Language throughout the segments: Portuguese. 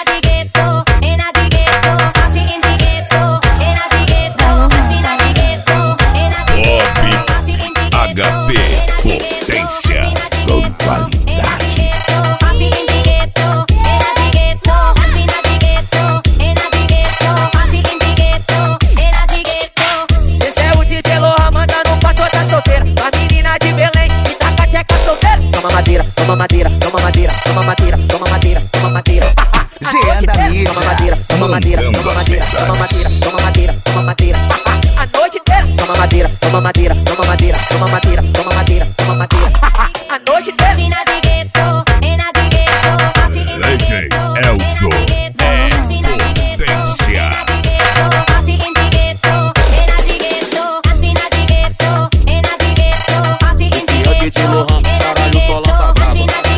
HP Potência com qualidade. Esse é o DJ Lohan mandando pra toda solteira, a menina de Belém que tá com a tcheca solteira. Toma madeira, toma madeira, toma madeira, toma madeira, toma madeira, toma madeira. Gê da mídia. Toma madeira, toma madeira, toma madeira, toma madeira, toma madeira, toma madeira. A noite inteira. Toma madeira, toma madeira, toma madeira, toma madeira, toma madeira, toma madeira. A noite inteira. DJ Elzo é Potência. DJ Lohan, caralho, só lança braba.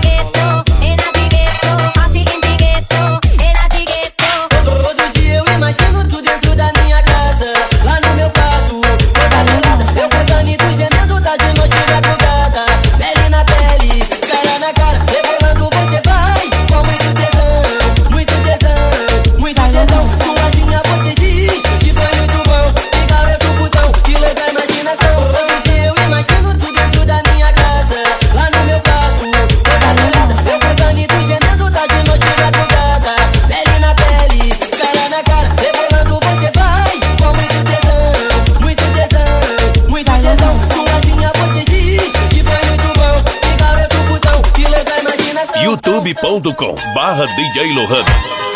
Todo dia eu imagino tu dentro da minha casa, lá no meu quarto, toda pelada, eu cantando e tu gemendo, tá de noite e madrugada. Pele na pele, cara na cara, rebolando você vai, com muito tesão, muito tesão. Suadinha você diz que foi muito bom, que garoto putão, que louca imaginação. Todo dia eu imagino tu dentro da minha casa, lá no meu quarto, toda pelada, eu cantando e tu gemendo, tá de noite e madrugada. Pele na pele, cara na cara, rebolando você vai, com muito tesão, muito tesão. Suadinha você diz que foi muito bom, que garoto putão, que louca imaginação. youtube.com/DJ Lohan.